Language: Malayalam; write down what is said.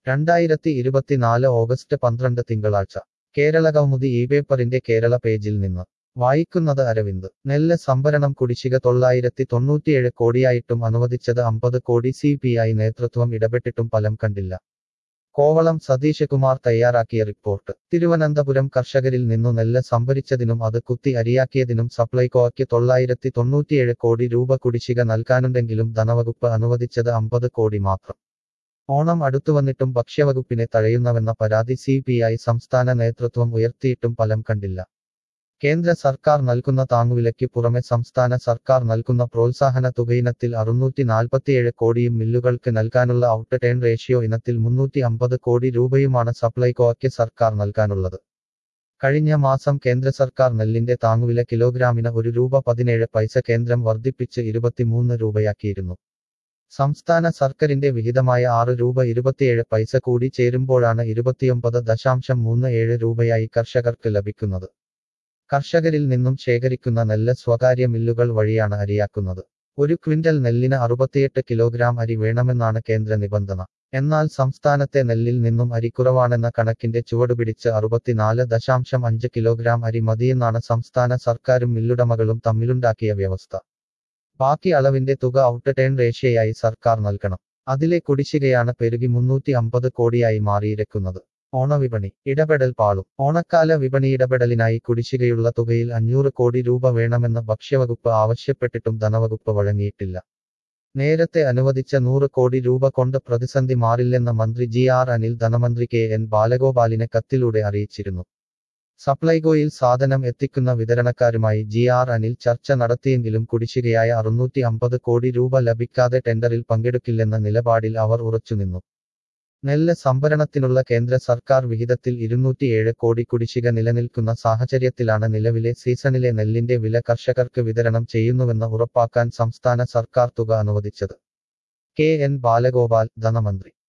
2024 ഓഗസ്റ്റ് 12 തിങ്കളാഴ്ച കേരളകൗമുദി ഇപേപ്പറിന്റെ കേരള പേജിൽ നിന്ന് വായിക്കുന്നത് അരവിന്ദ്. നെല്ല് സംഭരണം കുടിശ്ശിക 997 കോടിയായിട്ടും അനുവദിച്ചത് 50 കോടി. CPI നേതൃത്വം ഇടപെട്ടിട്ടും ഫലം കണ്ടില്ല. കോവളം സതീഷ് കുമാർ തയ്യാറാക്കിയ റിപ്പോർട്ട്. തിരുവനന്തപുരം കർഷകരിൽ നിന്നു നെല്ല് സംഭരിച്ചതിനും അത് കുത്തി അരിയാക്കിയതിനും സപ്ലൈകോയ്ക്ക് 997 കോടി രൂപ കുടിശ്ശിക നൽകാനുണ്ടെങ്കിലും ധനവകുപ്പ് അനുവദിച്ചത് 50 കോടി മാത്രം. ഓണം അടുത്തുവന്നിട്ടും ഭക്ഷ്യവകുപ്പിനെ തഴയുന്നവെന്ന പരാതി CPI സംസ്ഥാന നേതൃത്വം ഉയർത്തിയിട്ടും ഫലം കണ്ടില്ല. കേന്ദ്ര സർക്കാർ നൽകുന്ന താങ്ങുവിലയ്ക്ക് പുറമെ സംസ്ഥാന സർക്കാർ നൽകുന്ന പ്രോത്സാഹന തുകയിനത്തിൽ 647 കോടിയും മില്ലുകൾക്ക് നൽകാനുള്ള ഔട്ട് ടേൺ റേഷ്യോ ഇനത്തിൽ 350 കോടി രൂപയുമാണ് സപ്ലൈകോയ്ക്ക് സർക്കാർ നൽകാനുള്ളത്. കഴിഞ്ഞ മാസം കേന്ദ്ര സർക്കാർ നെല്ലിന്റെ താങ്ങുവില കിലോഗ്രാമിന് ₹1.17 കേന്ദ്രം വർദ്ധിപ്പിച്ച് 23 രൂപയാക്കിയിരുന്നു. സംസ്ഥാന സർക്കാരിന്റെ വിഹിതമായ ₹6.27 കൂടി ചേരുമ്പോഴാണ് 29.37 രൂപയായി കർഷകർക്ക് ലഭിക്കുന്നത്. കർഷകരിൽ നിന്നും ശേഖരിക്കുന്ന നെല്ല് സ്വകാര്യ മില്ലുകൾ വഴിയാണ് അരിയാക്കുന്നത്. ഒരു ക്വിന്റൽ നെല്ലിന് 68 കിലോഗ്രാം അരി വേണമെന്നാണ് കേന്ദ്ര നിബന്ധന. എന്നാൽ സംസ്ഥാനത്തെ നെല്ലിൽ നിന്നും അരി കുറവാണെന്ന കണക്കിന്റെ ചുവടുപിടിച്ച് 64.5 കിലോഗ്രാം അരി മതിയെന്നാണ് സംസ്ഥാന സർക്കാരും മില്ലുടമകളും തമ്മിലുണ്ടാക്കിയ വ്യവസ്ഥ. ബാക്കി അളവിന്റെ തുക ഔട്ട് ടേൺ റേഷ്യയായി സർക്കാർ നൽകണം. അതിലെ കുടിശ്ശികയാണ് പെരുകി 350 കോടിയായി മാറിയിരിക്കുന്നത്. ഓണവിപണി ഇടപെടൽ പാളും. ഓണക്കാല വിപണി ഇടപെടലിനായി കുടിശ്ശികയുള്ള തുകയിൽ 500 കോടി രൂപ വേണമെന്ന് ഭക്ഷ്യവകുപ്പ് ആവശ്യപ്പെട്ടിട്ടും ധനവകുപ്പ് വഴങ്ങിയിട്ടില്ല. നേരത്തെ അനുവദിച്ച 100 കോടി രൂപ കൊണ്ട് പ്രതിസന്ധി മാറില്ലെന്ന് മന്ത്രി GR അനിൽ ധനമന്ത്രി KN ബാലഗോപാലിനെ കത്തിലൂടെ അറിയിച്ചിരുന്നു. സപ്ലൈകോയിൽ സാധനം എത്തിക്കുന്ന വിതരണക്കാരുമായി GR അനിൽ ചർച്ച നടത്തിയെങ്കിലും കുടിശ്ശികയായ 650 കോടി രൂപ ലഭിക്കാതെ ടെൻഡറിൽ പങ്കെടുക്കില്ലെന്ന നിലപാടിൽ അവർ ഉറച്ചുനിന്നു. നെല്ല് സംഭരണത്തിനുള്ള കേന്ദ്ര സർക്കാർ വിഹിതത്തിൽ 207 കോടി കുടിശ്ശിക നിലനിൽക്കുന്ന സാഹചര്യത്തിലാണ് നിലവിലെ സീസണിലെ നെല്ലിന്റെ വില കർഷകർക്ക് വിതരണം ചെയ്യുന്നുവെന്ന് ഉറപ്പാക്കാൻ സംസ്ഥാന സർക്കാർ തുക അനുവദിച്ചത്. KN ബാലഗോപാൽ, ധനമന്ത്രി.